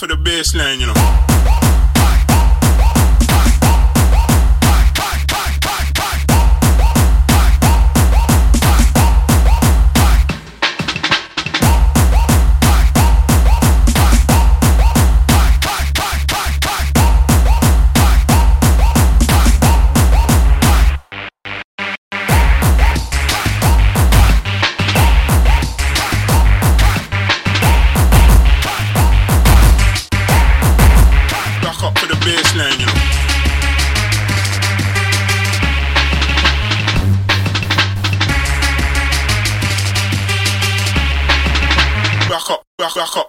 for the baseline, you know. Baseline, you know. Back up, back up.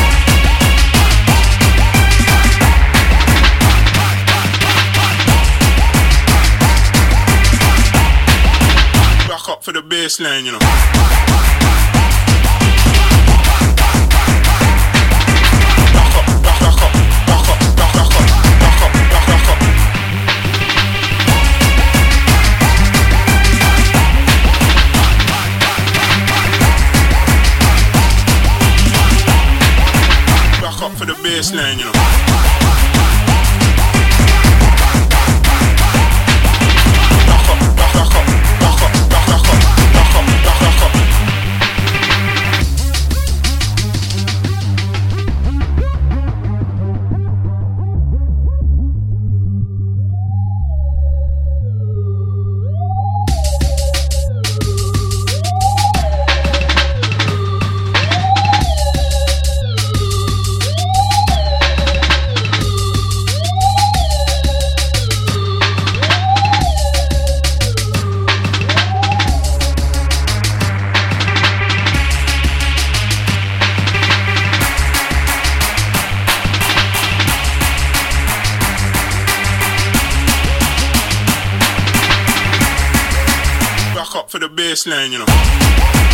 Back up for the baseline, you know. For the baseline, you know. Back up, back up, back up, back up, back up, back up. For the baseline, you know.